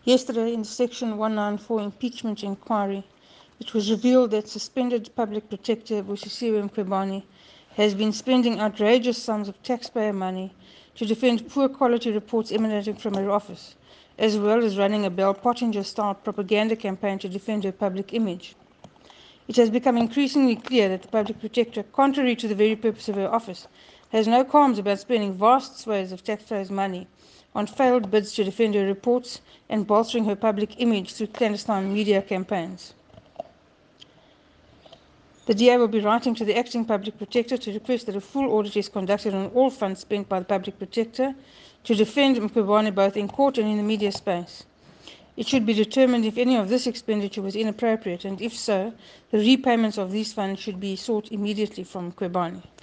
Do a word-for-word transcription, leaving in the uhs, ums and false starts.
Yesterday, in the Section one ninety-four impeachment inquiry, it was revealed that suspended Public Protector Busisiwe Mkhwebane has been spending outrageous sums of taxpayer money to defend poor quality reports emanating from her office, as well as running a Bell Pottinger-style propaganda campaign to defend her public image. It has become increasingly clear that the Public Protector, contrary to the very purpose of her office, has no qualms about spending vast swathes of taxpayers' money on failed bids to defend her reports and bolstering her public image through clandestine media campaigns. The D A will be writing to the Acting Public Protector to request that a full audit is conducted on all funds spent by the Public Protector to defend Mkhwebane both in court and in the media space. It should be determined if any of this expenditure was inappropriate, and if so, the repayments of these funds should be sought immediately from Mkhwebane.